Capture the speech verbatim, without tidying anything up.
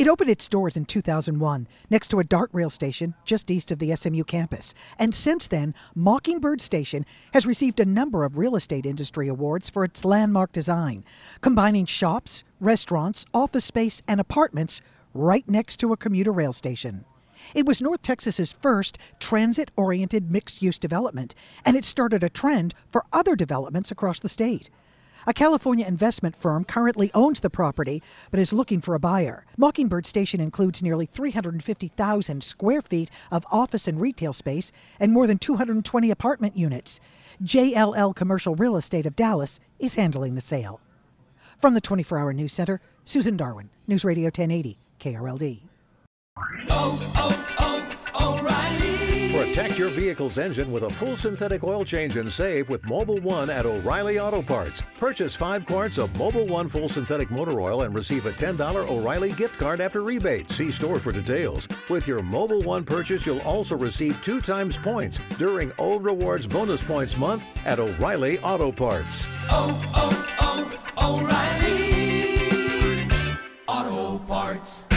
It opened its doors in two thousand one next to a DART rail station just east of the S M U campus. And since then, Mockingbird Station has received a number of real estate industry awards for its landmark design, combining shops, restaurants, office space, and apartments right next to a commuter rail station. It was North Texas's first transit-oriented mixed-use development, and it started a trend for other developments across the state. A California investment firm currently owns the property, but is looking for a buyer. Mockingbird Station includes nearly three hundred fifty thousand square feet of office and retail space and more than two hundred twenty apartment units. J L L Commercial Real Estate of Dallas is handling the sale. From the twenty-four hour News Center, Susan Darwin, News Radio ten eighty, K R L D. Oh, oh, oh, O'Reilly. Protect your vehicle's engine with a full synthetic oil change and save with Mobil one at O'Reilly Auto Parts. Purchase five quarts of Mobil one full synthetic motor oil and receive a ten dollar O'Reilly gift card after rebate. See store for details. With your Mobil one purchase, you'll also receive two times points during O Rewards Bonus Points Month at O'Reilly Auto Parts. Oh, oh, oh, O'Reilly Auto Parts.